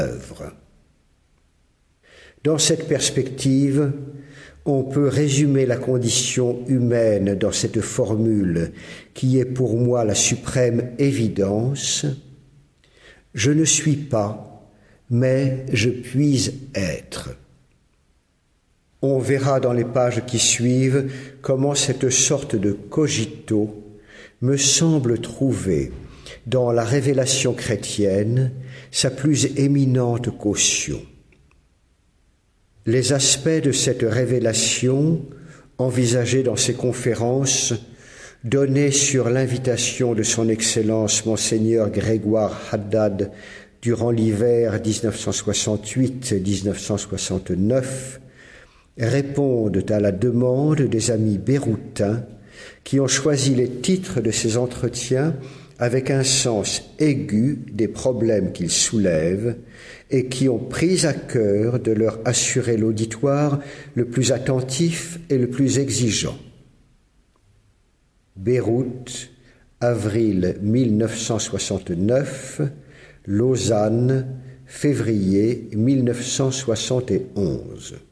œuvre. Dans cette perspective, on peut résumer la condition humaine dans cette formule qui est pour moi la suprême évidence. Je ne suis pas, mais je puis être. On verra dans les pages qui suivent comment cette sorte de cogito me semble trouver dans la révélation chrétienne sa plus éminente caution. Les aspects de cette révélation, envisagés dans ces conférences, données sur l'invitation de son Excellence Monseigneur Grégoire Haddad durant l'hiver 1968-1969, répondent à la demande des amis beyrouthins qui ont choisi les titres de ces entretiens avec un sens aigu des problèmes qu'ils soulèvent et qui ont pris à cœur de leur assurer l'auditoire le plus attentif et le plus exigeant. Beyrouth, avril 1969, Lausanne, février 1971.